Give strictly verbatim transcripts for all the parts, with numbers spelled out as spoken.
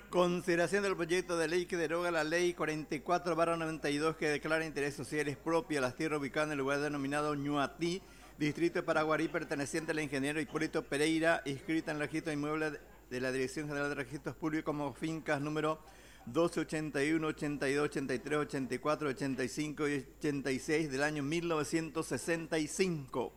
Consideración del proyecto de ley que deroga la ley cuarenta y cuatro barra noventa y dos que declara interés social propia a las tierras ubicadas en el lugar denominado Ñuatí, distrito de Paraguarí, perteneciente al ingeniero Hipólito Pereira, inscrita en el registro de inmuebles de la Dirección General de Registros Públicos como fincas número doce, ochenta y uno, ochenta y dos, ochenta y tres, ochenta y cuatro, ochenta y cinco y ochenta y seis del año mil novecientos sesenta y cinco.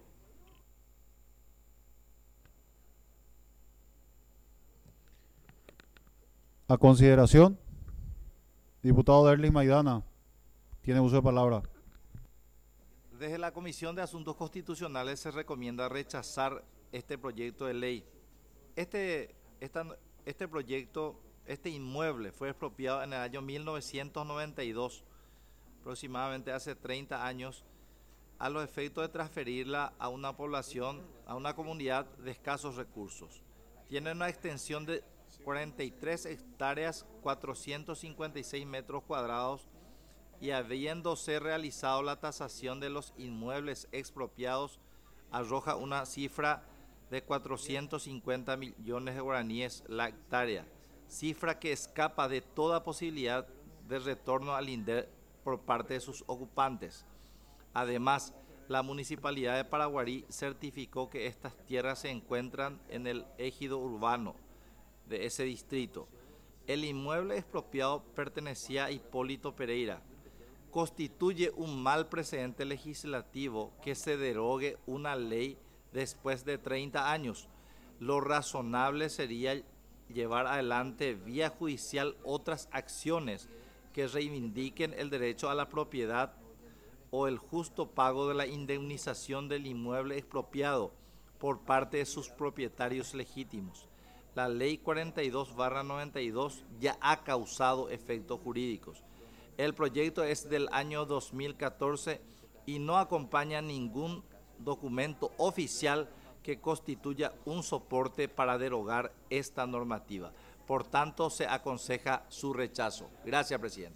A consideración, diputado Derlis Maidana, tiene uso de palabra. Desde la Comisión de Asuntos Constitucionales se recomienda rechazar este proyecto de ley. Este, esta, este proyecto, este inmueble fue expropiado en el año mil novecientos noventa y dos, aproximadamente hace treinta años, a los efectos de transferirla a una población, a una comunidad de escasos recursos. Tiene una extensión de cuarenta y tres hectáreas, cuatrocientos cincuenta y seis metros cuadrados, y habiéndose realizado la tasación de los inmuebles expropiados, arroja una cifra de cuatrocientos cincuenta millones de guaraníes la hectárea, cifra que escapa de toda posibilidad de retorno al INDER por parte de sus ocupantes. Además, la Municipalidad de Paraguarí certificó que estas tierras se encuentran en el ejido urbano de ese distrito. El inmueble expropiado pertenecía a Hipólito Pereira. Constituye un mal precedente legislativo que se derogue una ley después de treinta años. Lo razonable sería llevar adelante vía judicial otras acciones que reivindiquen el derecho a la propiedad o el justo pago de la indemnización del inmueble expropiado por parte de sus propietarios legítimos. La ley cuarenta y dos barra noventa y dos ya ha causado efectos jurídicos. El proyecto es del año dos mil catorce y no acompaña ningún documento oficial que constituya un soporte para derogar esta normativa. Por tanto, se aconseja su rechazo. Gracias, presidente.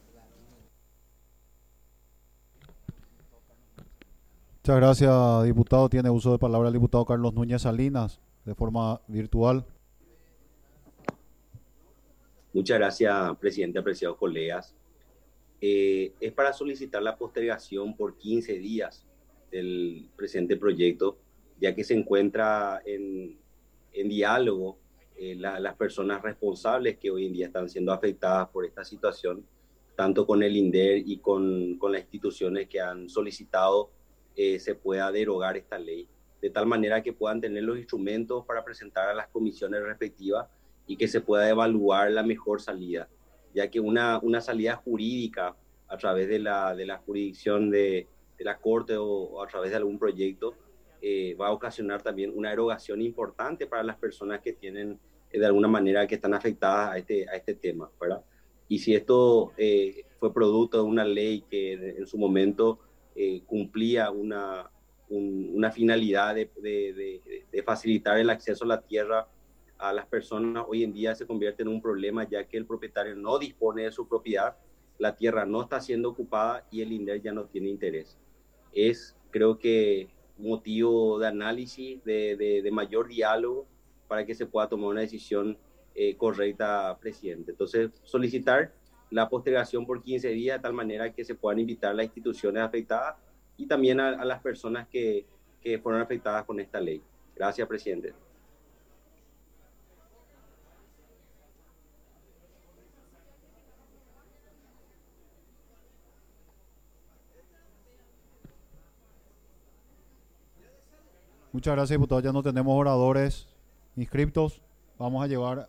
Muchas gracias, diputado. Tiene uso de palabra el diputado Carlos Núñez Salinas, de forma virtual. Muchas gracias, presidente, apreciados colegas. Eh, es para solicitar la postergación por quince días del presente proyecto, ya que se encuentra en, en diálogo eh, la, las personas responsables que hoy en día están siendo afectadas por esta situación, tanto con el INDER y con, con las instituciones que han solicitado eh, se pueda derogar esta ley, de tal manera que puedan tener los instrumentos para presentar a las comisiones respectivas y que se pueda evaluar la mejor salida, ya que una, una salida jurídica a través de la, de la jurisdicción de, de la Corte o, o a través de algún proyecto eh, va a ocasionar también una erogación importante para las personas que tienen, eh, de alguna manera, que están afectadas a este, a este tema, ¿verdad? Y si esto eh, fue producto de una ley que en su momento eh, cumplía una, un, una finalidad de, de, de, de facilitar el acceso a la tierra a las personas, hoy en día se convierte en un problema, ya que el propietario no dispone de su propiedad, la tierra no está siendo ocupada y el INDER ya no tiene interés. Es, creo que, motivo de análisis, de, de, de mayor diálogo para que se pueda tomar una decisión eh, correcta, presidente. Entonces, solicitar la postergación por quince días de tal manera que se puedan invitar las instituciones afectadas y también a, a las personas que, que fueron afectadas con esta ley. Gracias, presidente. Muchas gracias, diputado. Ya no tenemos oradores inscriptos. Vamos a llevar...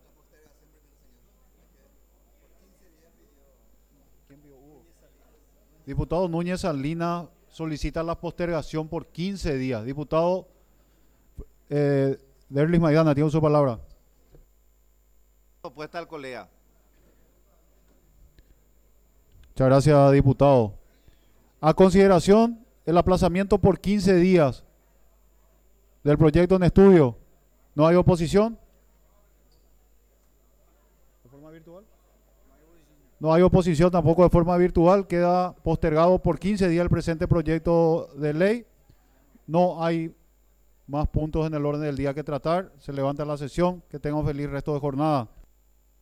Diputado Núñez Salinas solicita la postergación por quince días. Diputado eh, Derlis Maidana, tiene su palabra. Propuesta al colega. Muchas gracias, diputado. A consideración, el aplazamiento por quince días del proyecto en estudio. ¿No hay oposición? ¿De forma virtual? No hay oposición tampoco de forma virtual. Queda postergado por quince días el presente proyecto de ley. No hay más puntos en el orden del día que tratar. Se levanta la sesión. Que tengan un feliz resto de jornada.